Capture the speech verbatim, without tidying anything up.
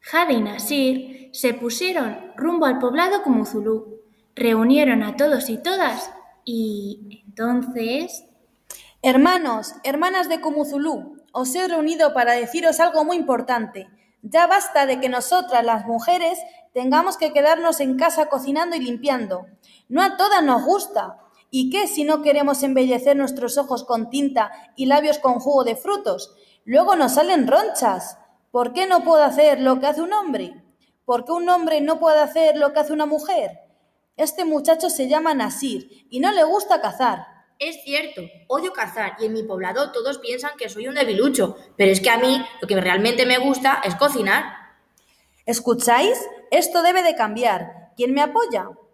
Jade y Nasir se pusieron rumbo al poblado Kumuzulú, reunieron a todos y todas y entonces... Hermanos, hermanas de Kumuzulú, os he reunido para deciros algo muy importante. Ya basta de que nosotras, las mujeres, tengamos que quedarnos en casa cocinando y limpiando. No a todas nos gusta. ¿Y qué si no queremos embellecer nuestros ojos con tinta y labios con jugo de frutos? Luego nos salen ronchas. ¿Por qué no puedo hacer lo que hace un hombre? ¿Por qué un hombre no puede hacer lo que hace una mujer? Este muchacho se llama Nasir y no le gusta cazar. Es cierto, odio cazar y en mi poblado todos piensan que soy un debilucho, pero es que a mí lo que realmente me gusta es cocinar. ¿Escucháis? Esto debe de cambiar. ¿Quién me apoya?